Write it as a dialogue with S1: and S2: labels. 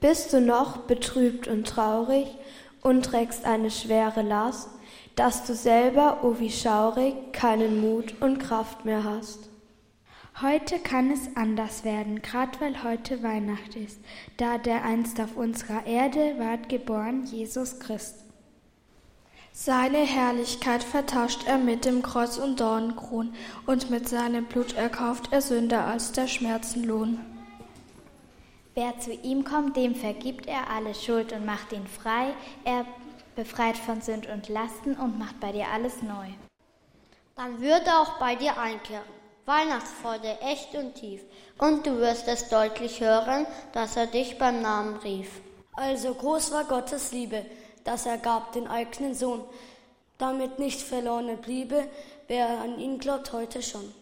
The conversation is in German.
S1: Bist du noch betrübt und traurig und trägst eine schwere Last, dass du selber, oh wie schaurig, keinen Mut und Kraft mehr hast?
S2: Heute kann es anders werden, grad weil heute Weihnacht ist, da der einst auf unserer Erde ward geboren, Jesus Christ.
S3: Seine Herrlichkeit vertauscht er mit dem Kreuz und Dornenkron, und mit seinem Blut erkauft er Sünder als der Schmerzen Lohn.
S4: Wer zu ihm kommt, dem vergibt er alle Schuld und macht ihn frei. Er befreit von Sünd und Lasten und macht bei dir alles neu.
S5: Dann wird er auch bei dir einkehren, Weihnachtsfreude echt und tief. Und du wirst es deutlich hören, dass er dich beim Namen rief.
S6: Also groß war Gottes Liebe, dass er gab den eigenen Sohn, damit nicht verloren bliebe, wer an ihn glaubt heute schon.